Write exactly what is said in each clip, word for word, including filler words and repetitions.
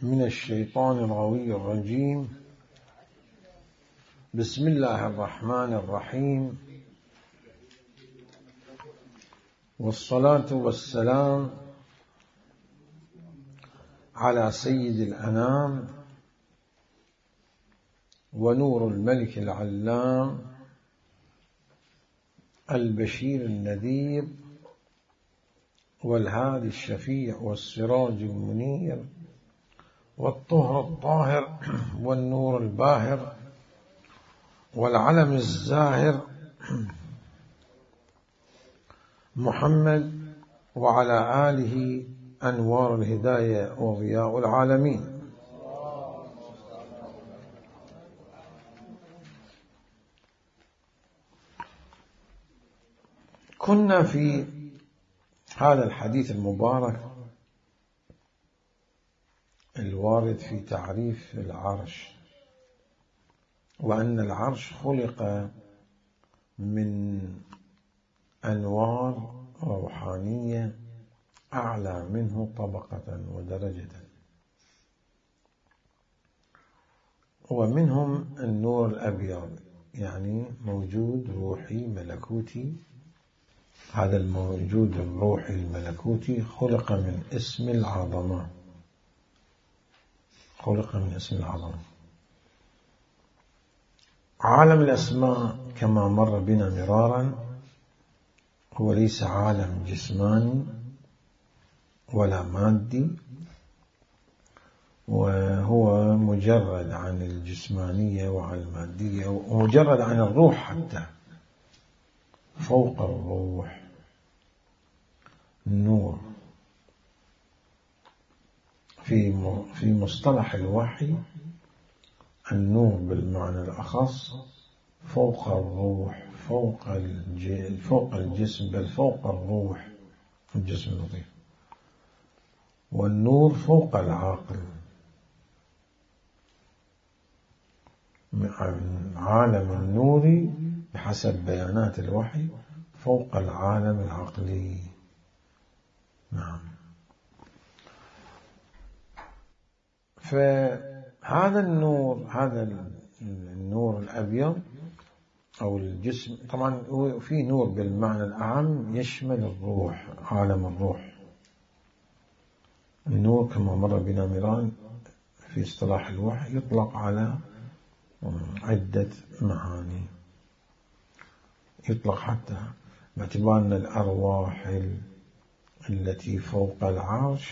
من الشيطان الغوي الرجيم. بسم الله الرحمن الرحيم، والصلاة والسلام على سيد الأنام ونور الملك العلام البشير النذير والهادي الشفيع والسراج المنير والطهر الطاهر والنور الباهر والعلم الزاهر محمد وعلى آله أنوار الهداية وضياء العالمين. كنا في هذا الحديث المبارك الوارد في تعريف العرش، وأن العرش خلق من أنوار روحانية أعلى منه طبقة ودرجة، ومنهم النور الأبيض، يعني موجود روحي ملكوتي. هذا الموجود الروحي الملكوتي خلق من اسم العظمة، خلق من اسم العظمة. عالم الأسماء كما مر بنا مرارا هو ليس عالم جسماني ولا مادي، وهو مجرد عن الجسمانية وعن المادية، ومجرد عن الروح، حتى فوق الروح النور. في في مصطلح الوحي النور بالمعنى الأخص فوق الروح، فوق فوق الجسم، بل فوق الروح الجسم اللطيف. والنور فوق العقل، عالم النور بحسب بيانات الوحي فوق العالم العقلي. نعم. فهذا النور، هذا النور الأبيض أو الجسم، طبعا في نور بالمعنى الأعم يشمل الروح، عالم الروح. النور كما مر بنا مران في اصطلاح الوحي يطلق على عدة معاني، يطلق حتى باعتبار أن الأرواح التي فوق العرش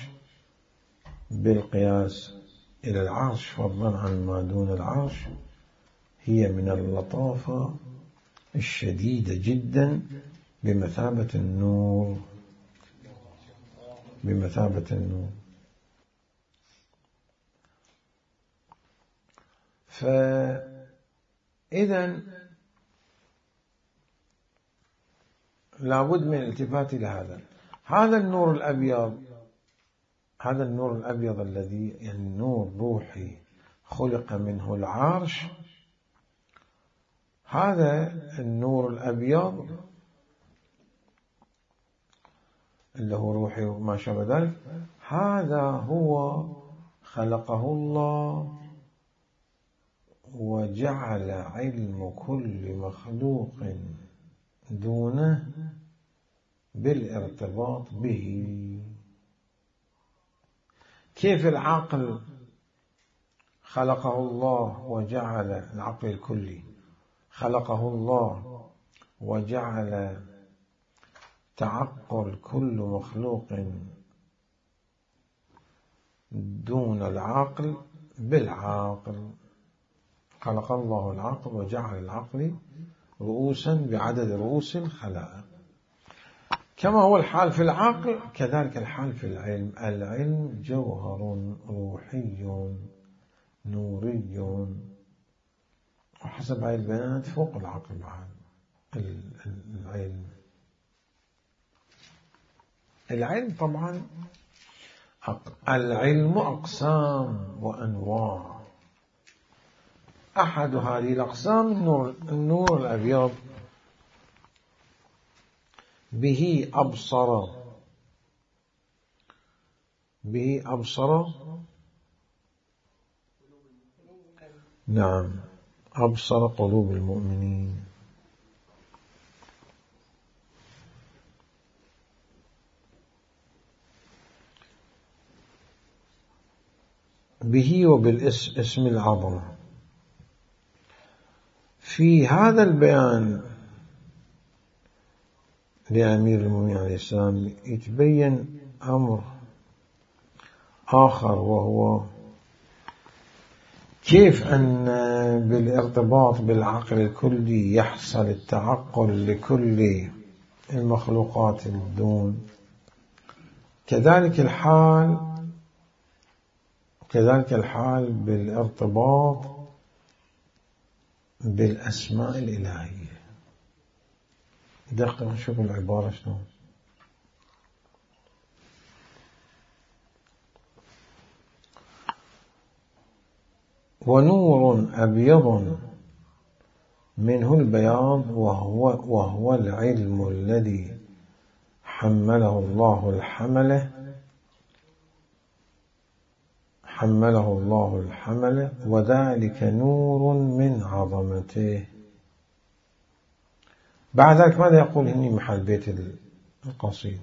بالقياس إلى العرش فضلا عن ما دون العرش هي من اللطافة الشديدة جدا، بمثابة النور، بمثابة النور. فإذا لابد من الالتفات إلى هذا هذا النور الأبيض، هذا النور الأبيض الذي يعني نور روحي خلق منه العرش. هذا النور الأبيض اللي هو روحي وما شابه ذلك، هذا هو خلقه الله وجعل علم كل مخلوق دونه بالارتباط به. كيف العقل خلقه الله وجعل العقل الكلي خلقه الله وجعل تعقل كل مخلوق دون العقل بالعاقل. خلق الله العقل وجعل العقل رؤوسا بعدد رؤوس الخلائق. كما هو الحال في العقل كذلك الحال في العلم. العلم جوهر روحي نوري، وحسب هذه البيانات فوق العقل بعد العلم. العلم طبعا العلم أقسام وأنواع. أحد هذه الأقسام النور, النور الأبيض، به أبصر به أبصر نعم، أبصر قلوب المؤمنين. به وبالاسم اسم العظمة. في هذا البيان لأمير المؤمنين عليه السلام يتبين أمر آخر، وهو كيف أن بالارتباط بالعقل الكلي يحصل التعقل لكل المخلوقات الدون. كذلك الحال كذلك الحال بالارتباط بالأسماء الإلهية. دقق نشوف العبارة شنو. ونور أبيض منه البياض وهو, وهو العلم الذي حمله الله الحمله حمله الله الحمله وذلك نور من عظمته. بعد ذلك ماذا يقول هني محل بيت القصيد؟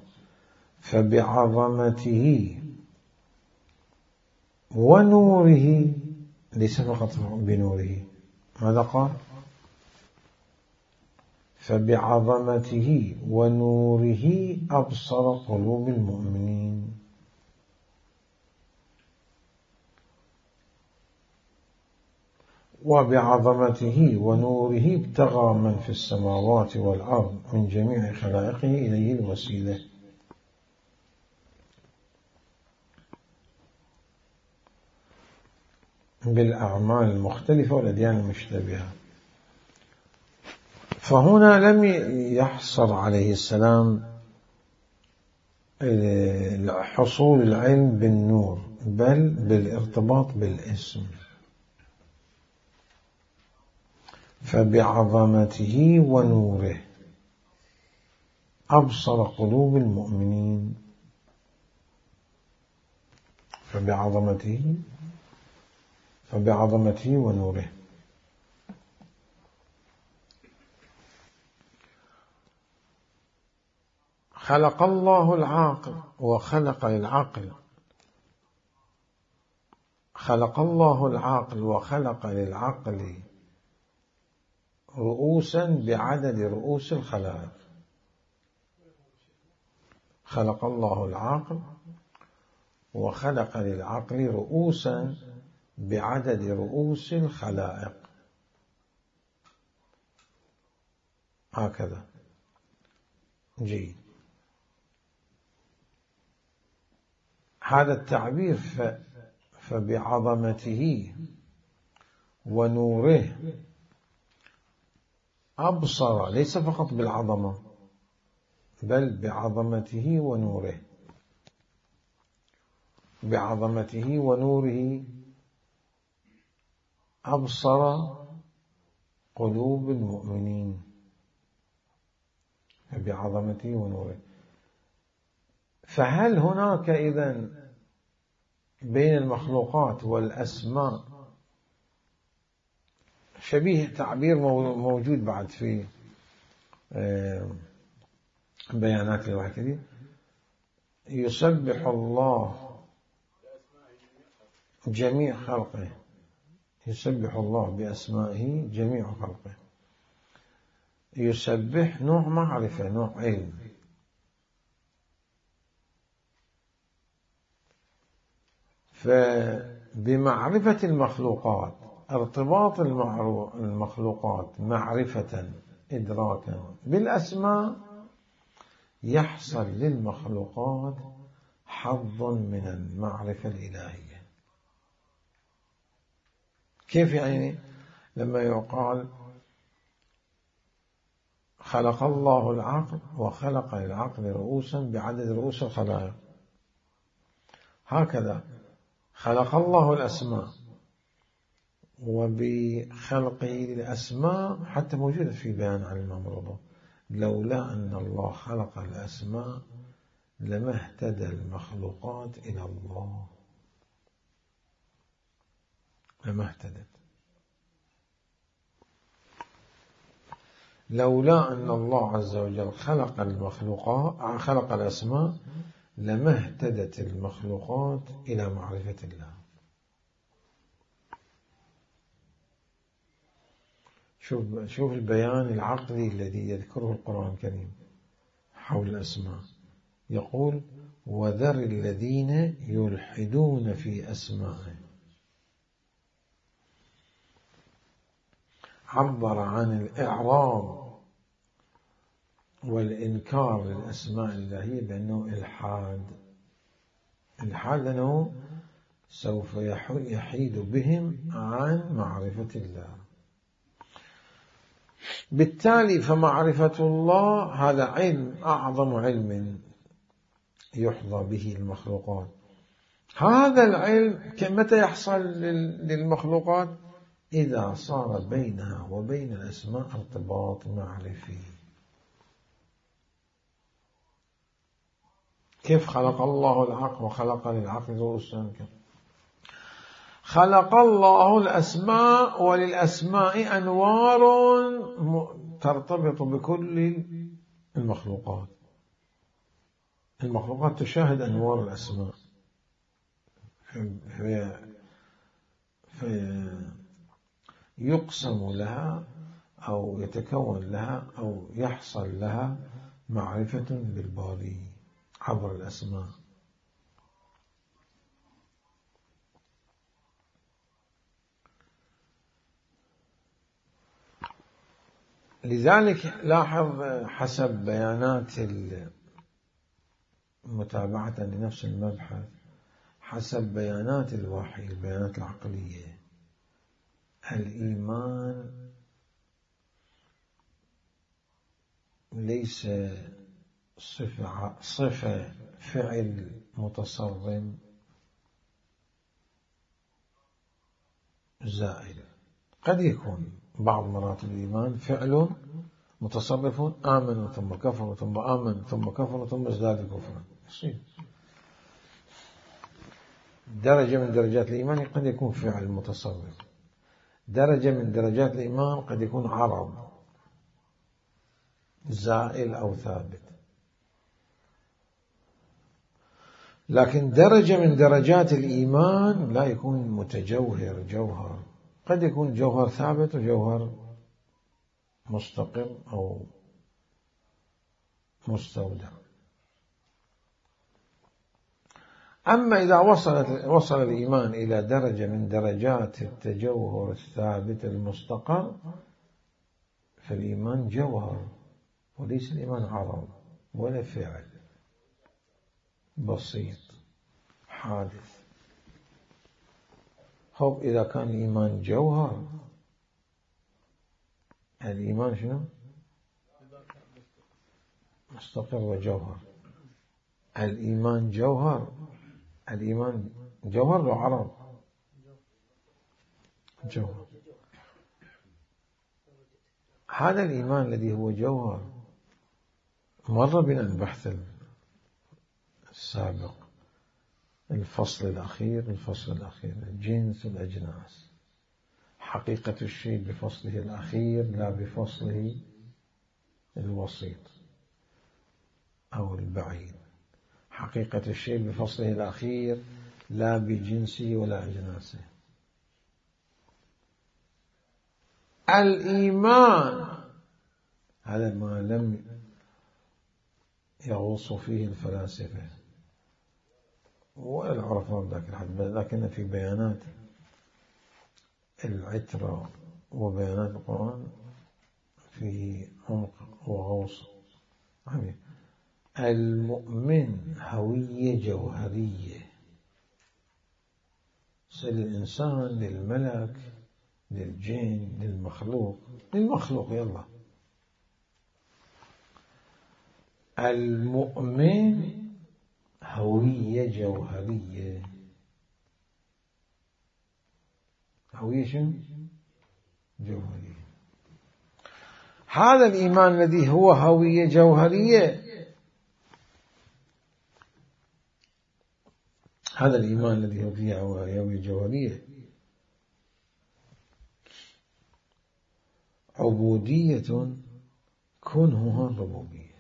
فبعظمته ونوره، ليس فقط بنوره. ماذا قال؟ فبعظمته ونوره أبصر قلوب المؤمنين. وبعظمته ونوره ابتغى من في السماوات والأرض من جميع خلائقه إليه الوسيلة. بالأعمال المختلفة والأديان المشتبهة. فهنا لم يحصر عليه السلام حصول العلم بالنور، بل بالارتباط بالاسم. فبعظمته ونوره أبصر قلوب المؤمنين. فبعظمته فبعظمته ونوره. خلق الله العاقل وخلق للعقل خلق الله العاقل وخلق للعقل رؤوسا بعدد رؤوس الخلائق. خلق الله العاقل وخلق للعقل رؤوسا بعدد رؤوس الخلائق. هكذا. جيد. هذا التعبير فبعظمته ونوره أبصر، ليس فقط بالعظمة بل بعظمته ونوره. بعظمته ونوره أبصر قلوب المؤمنين. بعظمته ونوره. فهل هناك إذن بين المخلوقات والأسماء شبيه تعبير موجود بعد في بيانات الوحي؟ يسبح الله جميع خلقه. يسبح الله بأسمائه جميع خلقه. يسبح نوع معرفة، نوع علم. فبمعرفة المخلوقات، ارتباط المخلوقات معرفة إدراكا بالأسماء، يحصل للمخلوقات حظ من المعرفة الإلهية. كيف يعني؟ لما يقال خلق الله العقل وخلق للعقل رؤوسا بعدد رؤوس الخلائق. هكذا خلق الله الأسماء، وبخلقه للأسماء حتى موجودة في بيان عن الإمام الرضا: لولا أن الله خلق الأسماء لما اهتدى المخلوقات إلى الله. لما اهتدت. لولا أن الله عز وجل خلق المخلوقات خلق الأسماء لما اهتدت المخلوقات إلى معرفة الله. شوف شوف البيان العقلي الذي يذكره القرآن الكريم حول الأسماء. يقول: وذر الذين يلحدون في أسمائه. عبر عن الإعراب والإنكار للأسماء الإلهية بأنه إلحاد. الإلحاد أنه سوف يحيد بهم عن معرفة الله. بالتالي فمعرفة الله هذا علم، أعظم علم يحظى به المخلوقات. هذا العلم متى يحصل للمخلوقات؟ إذا صار بينها وبين الأسماء ارتباط معرفي. كيف خلق الله العقل وخلق للعقل رؤوسا؟ خلق الله الأسماء، وللأسماء أنوار ترتبط بكل المخلوقات. المخلوقات تشاهد أنوار الأسماء، فيقسم لها أو يتكون لها أو يحصل لها معرفة بالباري عبر الأسماء. لذلك لاحظ حسب بيانات متابعة لنفس المبحث، حسب بيانات الوحي البيانات العقلية، الإيمان ليس صفة, صفة فعل متصرم زائل. قد يكون بعض مرات الإيمان فعل متصرف، آمنوا ثم كفروا ثم آمنوا ثم كفروا ثم ازدادوا كفرا. درجة من درجات الإيمان قد يكون فعل متصرف، درجة من درجات الإيمان قد يكون عرض زائل أو ثابت. لكن درجة من درجات الإيمان لا يكون متجوهر جوهر، قد يكون جوهر ثابت وجوهر مستقر أو مستودع. أما إذا وصلت وصل الإيمان إلى درجة من درجات التجوهر الثابت المستقر، فالإيمان جوهر وليس الإيمان عرض ولا فعل بسيط حادث. خب إذا كان الإيمان جوهر، الإيمان شنو؟ مستقر وجوهر. الإيمان جوهر، الإيمان جوهر لو عرض؟ جوهر. هذا الإيمان الذي هو جوهر مر بنا البحث السابق، الفصل الأخير الفصل الأخير الجنس والأجناس، حقيقة الشيء بفصله الأخير لا بفصله الوسيط أو البعيد، حقيقة الشيء بفصله الأخير لا بجنسه ولا أجناسه. الإيمان هذا ما لم يغوص فيه الفلاسفة ولا العرفاء ذاك الحد، لكن في بيانات العترة وبيانات القرآن فيه عمق وغوص عميق. المؤمن هوية جوهرية، للإنسان للملك للجن للمخلوق للمخلوق يلا. المؤمن هوية جوهرية. هوية شنو؟ جوهرية. هذا الإيمان الذي هو هوية جوهرية، هذا الإيمان الذي هو فيه هوية جوهرية عبودية كنهها الربوبية.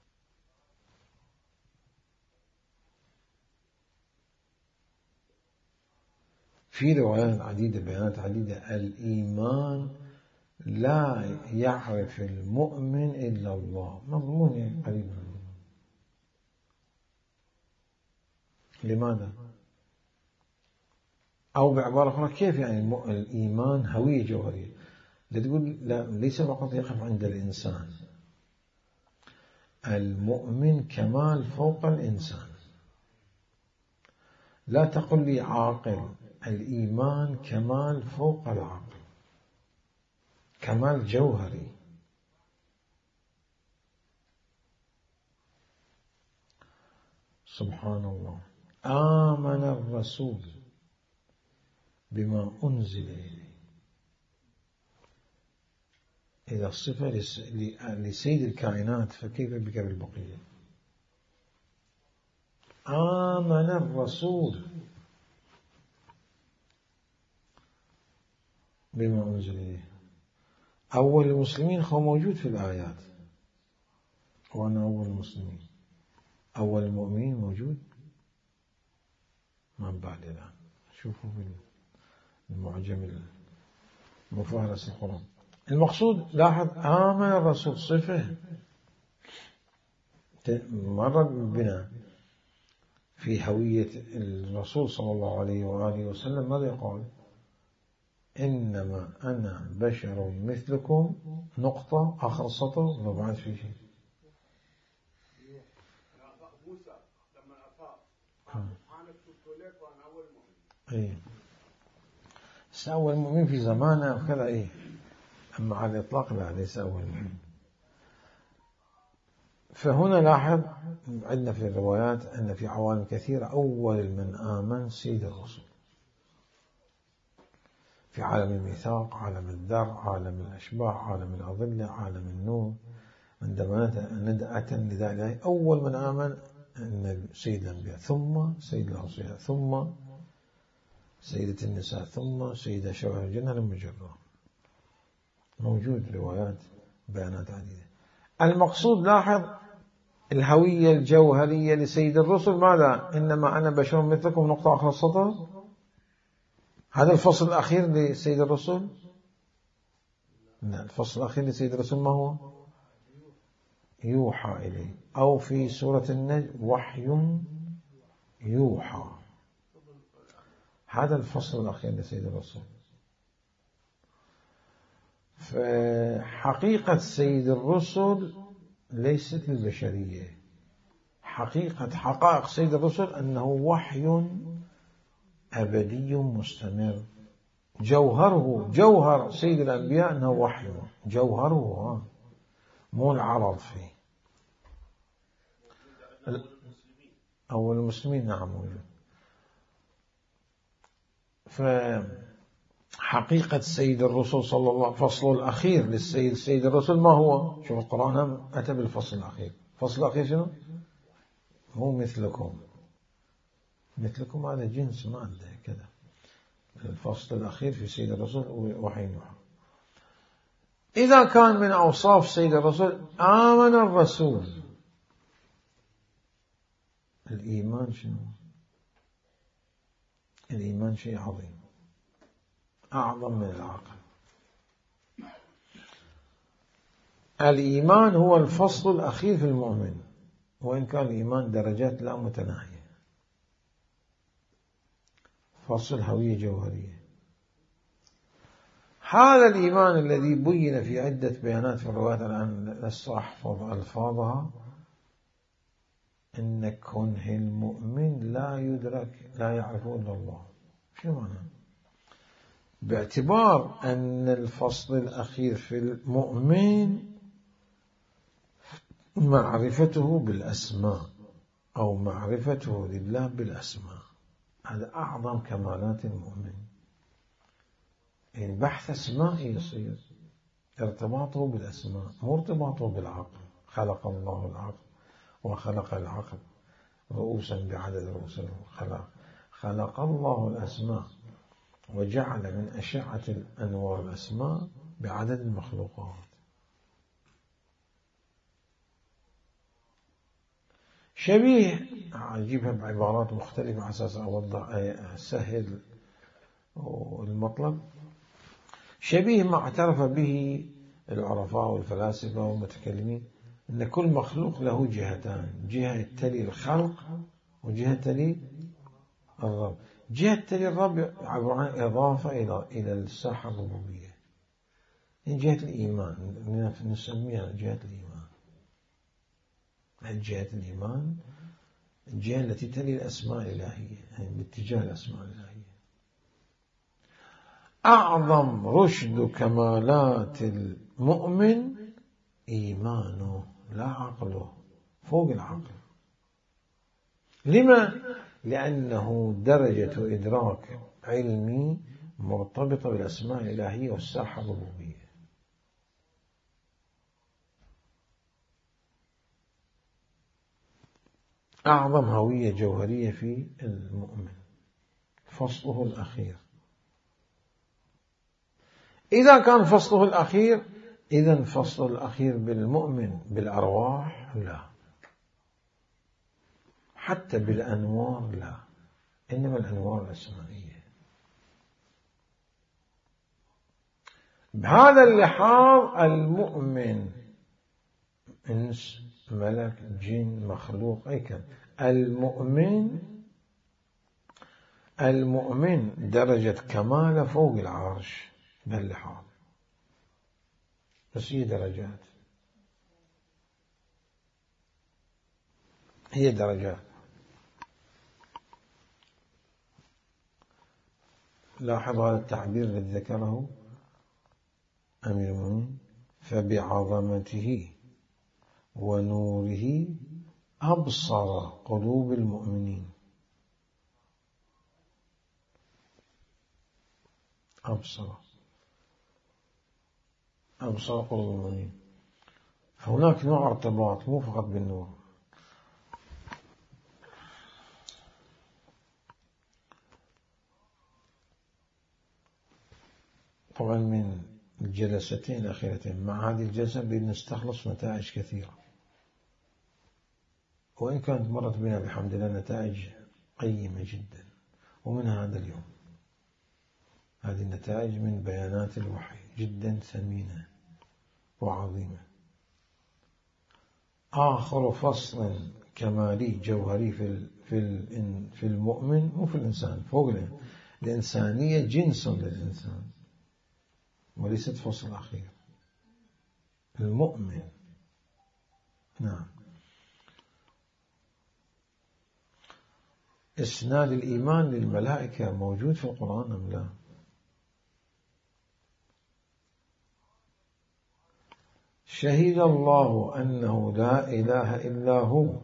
في روايات عديدة بيانات عديدة الإيمان لا يعرف المؤمن إلا الله، مضمون يعني قريب من الله. لماذا؟ أو بعبارة أخرى كيف يعني الإيمان هوية جوهرية؟ تقول لا، ليس فقط يقف عند الإنسان، المؤمن كمال فوق الإنسان. لا تقل لي عاقل، الإيمان كمال فوق العقل، كمال جوهري. سبحان الله. آمن الرسول بما أنزل إليه، إذا الصفة لسيد الكائنات فكيف بك بالبقية؟ آمن الرسول بما أنزل إليه. أول المسلمين هو موجود في الآيات، وأنا أول المسلمين. أول المؤمنين موجود من بعد الآن. شوفوا في المعجم المفهرس القرآن. المقصود لاحظ آمن الرسول صفة مرة بنا في هوية الرسول صلى الله عليه وآله وسلم. ماذا يقول؟ إنما أنا بشر مثلكم، نقطة، آخر السطر، ولا بعد في شيء؟ موسى لما أفاق أنا كنت لك وأنا أول مؤمن. إيه، أول مؤمن في زمانه وكذا. إيه، أما على الإطلاق لا، ليس أول مؤمن. فهنا لاحظ عندنا في الروايات أن في عوالم كثيرة أول من آمن سيد الرسول، في عالم الميثاق، عالم الذر، عالم الأشباح، عالم الأظلة، عالم النور. عندما أتى لذلك أول من آمن أن سيد الأنبياء، ثم سيد الأوصياء، ثم سيدة النساء، ثم سيدة شباب الجنة لما جرى. موجود روايات بيانات عديدة. المقصود لاحظ الهوية الجوهرية لسيد الرسل ماذا؟ إنما أنا بشر مثلكم، نقطة آخر السطر. هذا الفصل الأخير لسيد الرسل. لا، الفصل الأخير لسيد الرسل ما هو؟ يوحى إليه، أو في سورة النجم وحي يوحى. هذا الفصل الأخير لسيد الرسل. فحقيقة سيد الرسل ليست البشرية، حقيقة حقائق سيد الرسل أنه وحي أبدي مستمر. جوهره، جوهر سيد الأنبياء أنه وحي، جوهره مو العرض فيه. أول المسلمين نعم موجود. فحقيقة سيد الرسل صلى الله عليه وسلم، فصل الأخير للسيد سيد الرسل ما هو؟ شوف القرآن أتى بالفصل الأخير. الفصل الأخير شنو؟ هو مثلكم. مثلكم هذا جنس ما عنده كذا. الفصل الأخير في سيد الرسول وحي نوح. إذا كان من أوصاف سيد الرسول آمن الرسول، الإيمان شنو؟ الإيمان شيء عظيم، أعظم من العقل. الإيمان هو الفصل الأخير في المؤمن، وإن كان الإيمان درجات لا متناهية. فصل هوية جوهرية. هذا الإيمان الذي بين في عدة بيانات في الروايات، الآن لست أحفظ ألفاظها، إن كنه المؤمن لا يدرك، لا يعرفه إلا الله. شو معنى؟ باعتبار أن الفصل الأخير في المؤمن معرفته بالأسماء، أو معرفته لله بالأسماء، هذا أعظم كمالات المؤمن. يعني بحث أسمائه يصير ارتباطه بالأسماء، مو ارتباطه بالعقل. خلق الله العقل وخلق العقل رؤوسا بعدد رؤوس الخلق. خلق الله الأسماء وجعل من أشعة الأنوار الأسماء بعدد المخلوقات. شبيه، أجيبها بعبارات مختلفة على أساس أوضح أسهل المطلب. شبيه ما اعترف به العرفاء والفلاسفة والمتكلمين أن كل مخلوق له جهتان، جهة تلي الخلق وجهة تلي الرب. جهة تلي الرب عبارة عن إضافة إلى إلى الساحة الربوبية، هي جهة الإيمان، نسميها جهة الإيمان. جهة الإيمان الجهة التي تلي الأسماء الإلهية، يعني باتجاه الأسماء الإلهية. أعظم رشد كمالات المؤمن إيمانه لا عقله، فوق العقل. لما؟ لأنه درجة إدراك علمي مرتبطة بالأسماء الإلهية والساحة الربوبية. أعظم هوية جوهرية في المؤمن. فصله الأخير. إذا كان فصله الأخير، إذن فصل الأخير بالمؤمن بالأرواح لا، حتى بالأنوار لا، إنما الأنوار الأسمائية. بهذا اللحاظ المؤمن إنس ملك جن مخلوق أي كان، المؤمن المؤمن درجة كمال فوق العرش بهاللحاظ. بس هي درجات، هي درجات. لاحظ هذا التعبير الذي ذكره أمير المؤمنين: فبعظمته ونوره أبصر قلوب المؤمنين. أبصر أبصر قلوب المؤمنين. فهناك نوع ارتباط مو فقط بالنور. طبعا من الجلستين الأخيرتين مع هذه الجلسة بنستخلص نتائج كثيرة، وإن كانت مرت بنا بحمد الله نتائج قيمة جدا، ومنها هذا اليوم. هذه النتائج من بيانات الوحي جدا ثمينة وعظيمة. آخر فصل كمالي جوهري في في في المؤمن وفي الإنسان فوق الإنسانية جنس للإنسان، وليست فصل أخير. المؤمن نعم. إسناد الإيمان للملائكة موجود في القرآن أم لا؟ شهد الله أنه لا إله إلا هو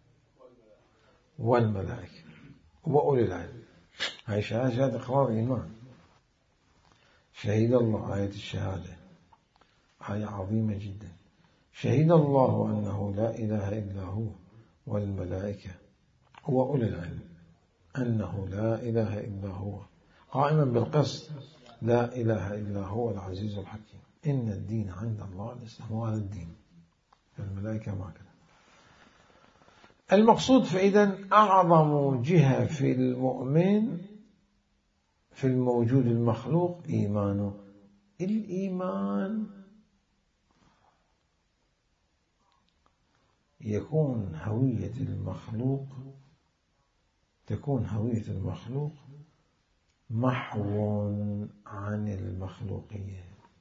والملائكة وأولي العلم. هاي شهادة شهادة إقرار الإيمان. شهد الله، آية الشهادة آية عظيمة جدا. شهد الله أنه لا إله إلا هو والملائكة وأولي العلم أنه لا إله إلا هو قائما بالقسط لا إله إلا هو العزيز الحكيم إن الدين عند الله الإسلام. وهذا الدين. الملائكة ما كذا. المقصود فإذا أعظم جهة في المؤمن في الموجود المخلوق إيمانه. الإيمان يكون هوية المخلوق تكون هوية المخلوق محو عن المخلوقية.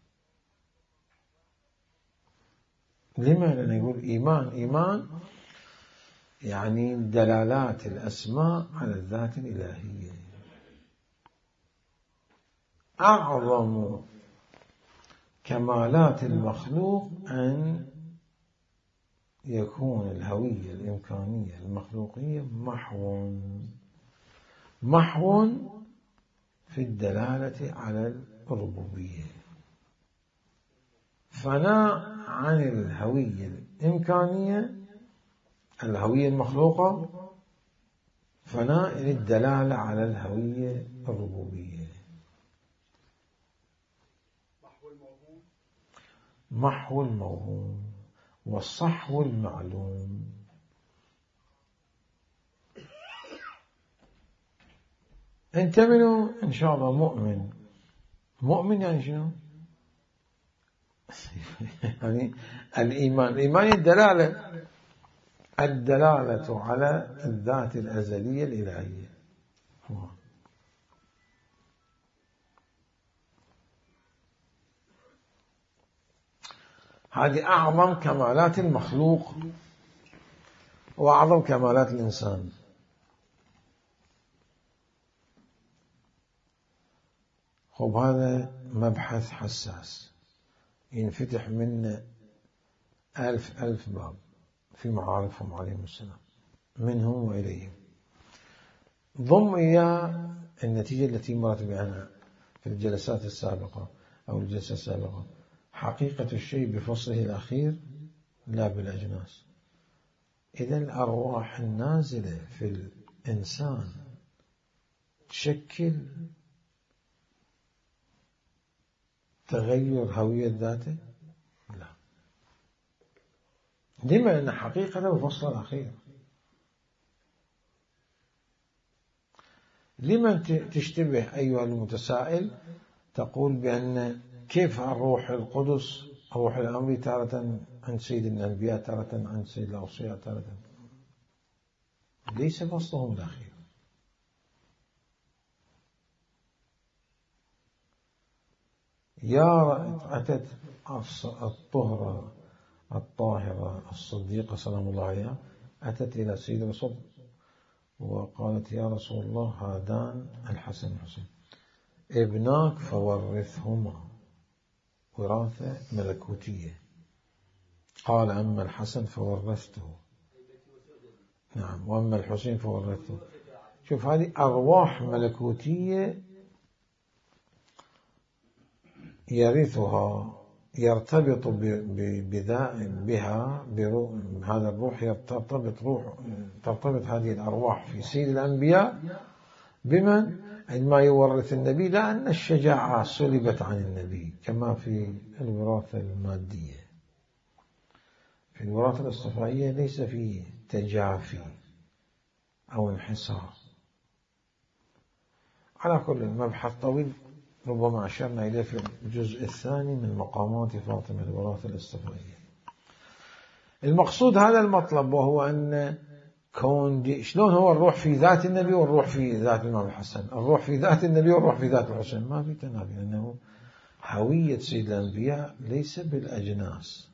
لما؟ لأنه يقول إيمان إيمان يعني دلالات الأسماء على الذات الإلهية. أعظم كمالات المخلوق أن يكون الهوية الإمكانية المخلوقية محو محو في الدلالة على الربوبية. فناء عن الهوية الإمكانية الهوية المخلوقة، فناء للدلالة على الهوية الربوبية. محو الموهوم وصحو المعلوم. أنت منو؟ إن شاء الله مؤمن. مؤمن يعني شنو؟ يعني الإيمان، الإيمان الدلالة الدلالة على الذات الأزلية الإلهية. هذه أعظم كمالات المخلوق وأعظم كمالات الإنسان. خب هذا مبحث حساس ينفتح منه ألف ألف باب في معارفهم عليهم السلام منهم وإليهم. ضم إياه النتيجة التي مرت بها في الجلسات السابقة أو الجلسة السابقة: حقيقة الشيء بفصله الأخير لا بالأجناس. إذا الأرواح النازلة في الإنسان تشكل تغير هوية ذاته؟ لا. لما؟ لأن حقيقته بفصله الأخير. لمن تشتبه أيها المتسائل تقول بأن كيف الروح القدس روح الأمر تارة عند سيد الأنبياء تارة عند سيد الأوصياء تارة؟ ليس فصلهم الأخير. يا أتت الطهرة الطاهرة الصديقة سلام الله عليها أتت إلى سيد الرسول وقالت: يا رسول الله، هذان الحسن والحسين ابناك فورثهما وراثة ملكوتية. قال: أما الحسن فورثته، نعم، وأما الحسين فورثته. شوف، هذه أرواح ملكوتية يرثها، يرتبط بها بهذا الروح، يرتبط روح ترتبط هذه الأرواح في سيد الأنبياء بمن؟ عندما يورث النبي، لأن الشجاعة سلبت عن النبي كما في الوراثة المادية. في الوراثة الاصطفائية ليس فيه تجافي أو انحسار. على كل مبحث طويل ربما أشرنا إليه في الجزء الثاني من مقامات فاطمة الوراثة الاصطفائية. المقصود هذا المطلب، وهو أن كون دي شلون هو الروح في ذات النبي والروح في ذات الإمام الحسن، الروح في ذات النبي والروح في ذات الحسين، ما في تنافي، لأنه هوية سيد الأنبياء ليس بالأجناس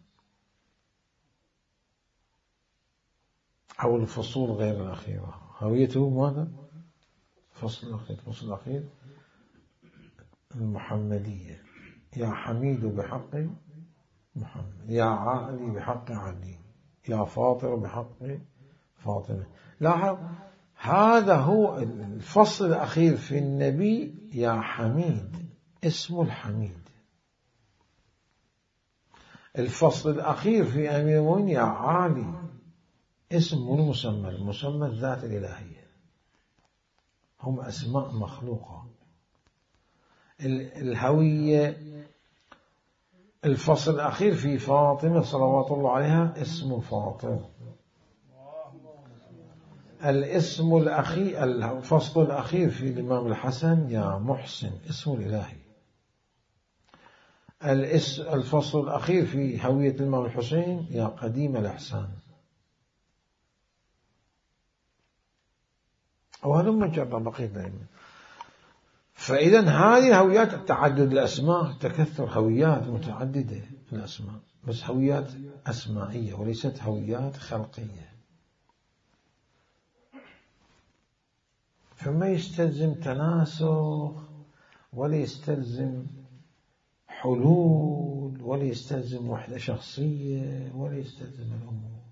أو الفصول غير الأخيرة. هويته ماذا؟ فصل الأخير. الفصل الأخير المحمدية: يا حميد بحق محمد، يا عالي بحق علي، يا فاطر بحق فاطمة. لاحظ، هذا هو الفصل الأخير في النبي. يا حميد اسم الحميد. الفصل الأخير في أمير المؤمنين يا عالي اسم المسمى، المسمى الذات الإلهية. هم أسماء مخلوقة. الهوية الفصل الأخير في فاطمة صلوات الله عليها اسم فاطمة. الاسم الأخير الفصل الأخير في الإمام الحسن يا محسن اسم الإلهي. الفصل الأخير في هوية الإمام الحسين يا قديم الإحسان. وهذا مجرد بقية دائما. فإذا هذه هويات تعدد الأسماء، تكثر هويات متعددة في الأسماء، بس هويات أسمائية وليست هويات خلقية. فما يستلزم تناسخ ولا يستلزم حلول ولا يستلزم وحدة شخصية ولا يستلزم الأمور.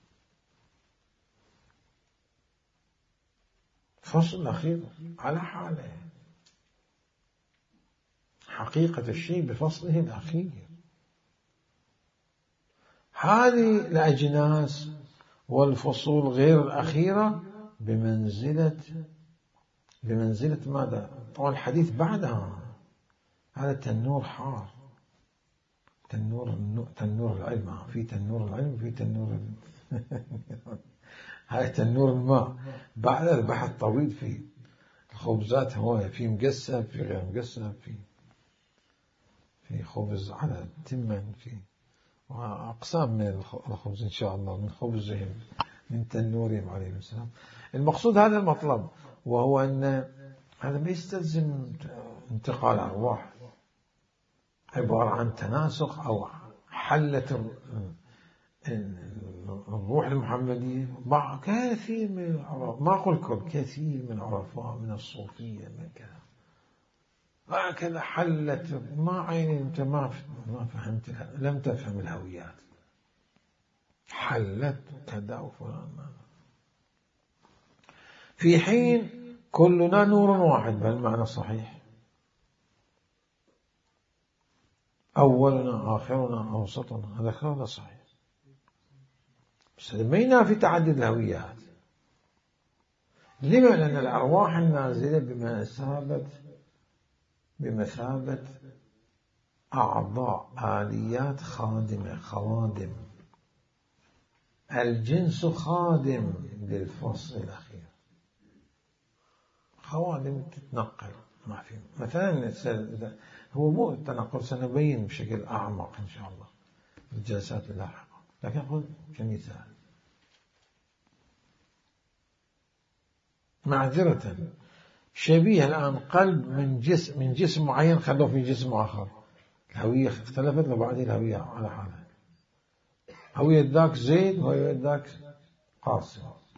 فصل الأخير على حاله، حقيقة الشيء بفصله الأخير. هذه الأجناس والفصول غير الأخيرة بمنزلة بمنزلة ماذا؟ طبعا الحديث بعدها هذا تنور حار، تنور تنور العلم، في تنور العلم في تنور هذا تنور الماء. بعد البحث طويل فيه، الخبزات هواية، في مقسم، في غير مقسم، في في خبز على تمن، في وأقسام من الخبز إن شاء الله، من خبزهم من تنورهم عليهم السلام. المقصود هذا المطلب، وهو أن هذا ما يستلزم انتقال أرواح، عبارة عن تناسخ أو حلة الروح المحمدية مع كثير من العرفاء، ما أقول كل، كثير من العرفاء من الصوفية من كذا، هكذا حلت ما عيني أنت ما ما فهمت، لم تفهم الهويات، حلت كذا وفلان، في حين كلنا نور واحد بالمعنى صحيح، أولنا آخرنا أوسطنا، هذا هذا صحيح، بس ما ينافي تعدد الهويات. لما؟ لأن الأرواح النازلة بمثابة بمثابة أعضاء آليات خادمة، خوادم، الجنس خادم للفصل الأخير، خوادم تتنقل ما في. مثلا هو مو التنقل، سنبين بشكل أعمق إن شاء الله في الجلسات اللاحقة، لكن أقول كمثال. معذرة، شبيه الآن قلب من جسم من جسم معين خلوه في جسم آخر، الهوية اختلفت وبعدين الهوية على حالها، هوية ذاك زيد وهوية ذاك قاسم.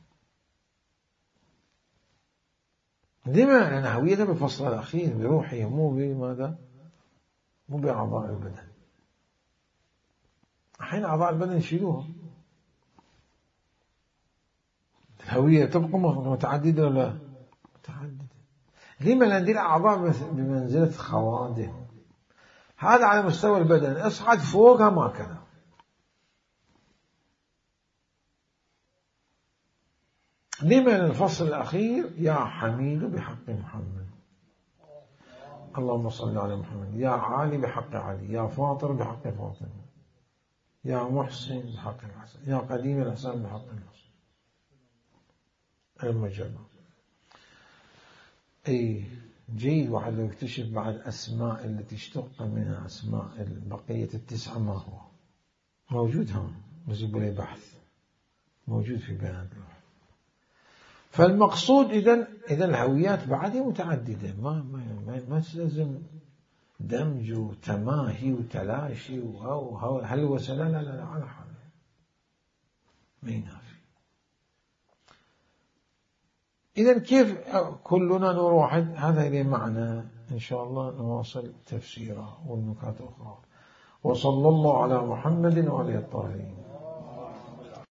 لما؟ لأن هويته بالفصل الأخير بروحه، مو بماذا؟ مو بأعضاء البدن. الحين أعضاء البدن يشيلوها، الهوية تبقى متعددة ولا متعددة. لما؟ لأن دي الأعضاء بمنزلة خوادم، هذا على مستوى البدن، اصعد فوقها ما كذا. لما؟ الفصل الأخير يا حميد بحق محمد، اللهم صل على محمد، يا عالي بحق علي، يا فاطر بحق فاطمة، يا محسن بحق الحسن، يا قديم الإحسان بحق الحسن. المجرد أي جيد واحد لو يكتشف بعد الأسماء التي اشتق منها أسماء البقية التسعة ما هو موجود هون، نجيب له بحث موجود في بيانات اللوح. فالمقصود إذن إذا الهويات بعدها متعددة، ما ما ما, ما تلزم دمج وتماهي وتلاشي وهو هل وسلا، لا لا لا على حال ما ينافي. إذن كيف كلنا نور واحد؟ هذا إليه معنى إن شاء الله نواصل تفسيره والنكات أخرى. وصلى الله على محمد وعلى الطاهرين.